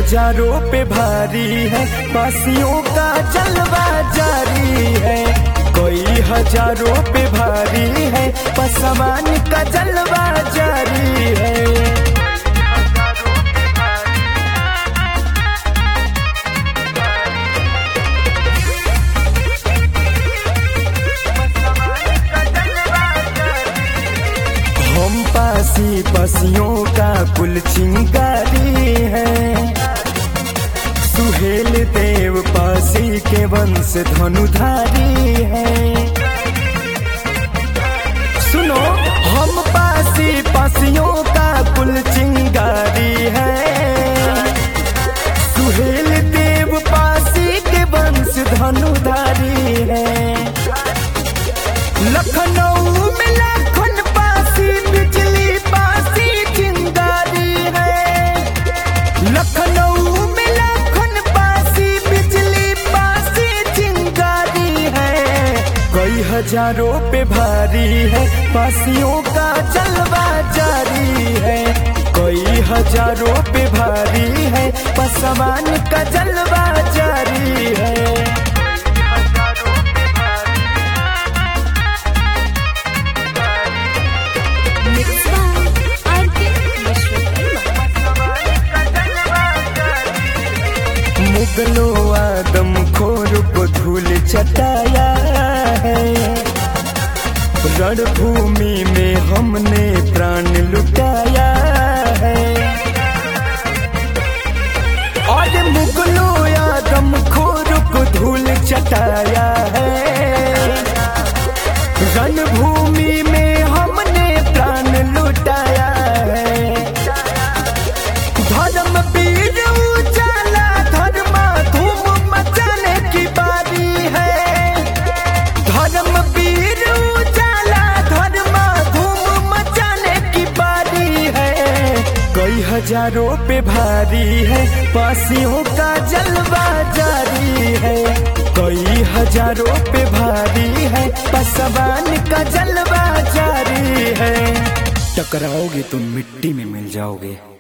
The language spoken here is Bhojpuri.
हजारों पे भारी है, पासियों का जलवा जारी है। कोई हजारों पे भारी है, पसवान का जलवा जारी है। हम पासी पसियों का कुल चिंगारी है। सुहेल देव पासी के वंश धनुधारी है। सुनो, हम पासी पसियों का कुल चिंगारी है। सुहेल देव पासी के वंश धनुधारी है। लखनऊ में लाखन पासी बिजली पासी चिंगारी है। लखनऊ में लाखन पासी बिजली पासी चिंगारी है। कई हजारों पे भारी है, पासियों का जलवा जारी है। कई हजारों पे भारी है, पसवान का जलवा जारी है। मुगलों आदम खोर को धूल चटाया है। रणभूमि में हमने प्राण लुटाया है। और मुगलों आदम खोर को धूल चटाया है। रणभूमि में हमने प्राण लुटाया है। धर्म वीर उजाला धर्म धूम मचाने की बारी है। धर्म वीर उजाला धर्म धूम मचाने की बारी है। कई हजारों पे भारी है, पासियों का जलवा जारी है। कई हजारों पे भारी है, पसवान का जलवा जारी है। टकराओगे तो मिट्टी में मिल जाओगे।